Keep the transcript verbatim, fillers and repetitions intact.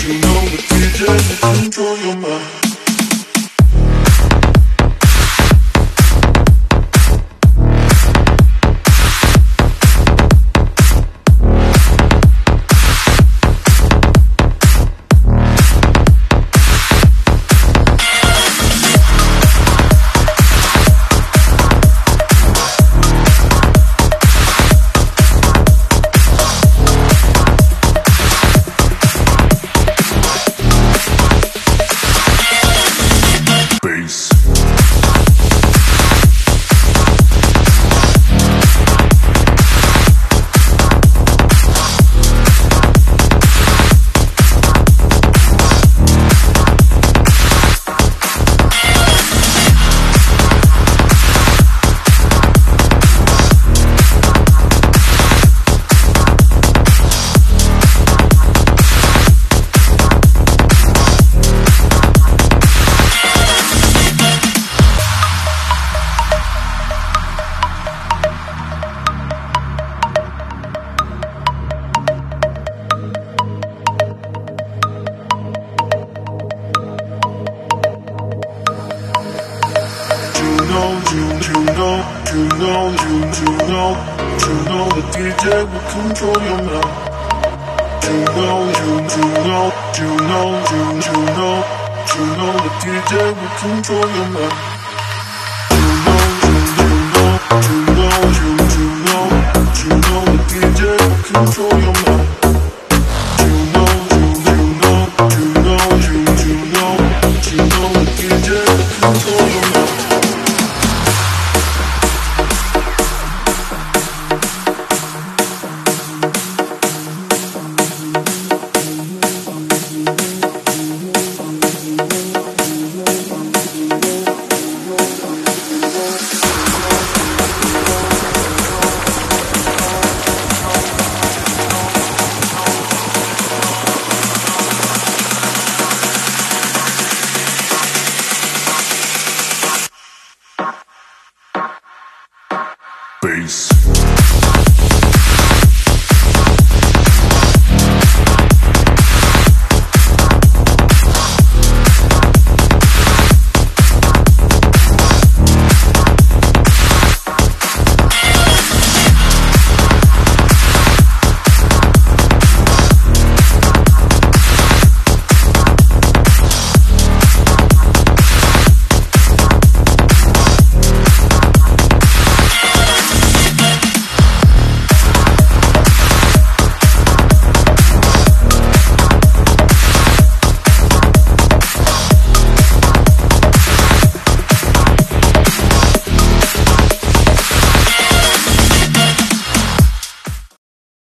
You know the D J will control your mind. You, you know, you know, you, you know, you know the D J will control your mind. You know, you, you know, you know, you, you know, you know the D J will control your mind. You know, you, you know, you know, you, you know, you know the D J will control your mind.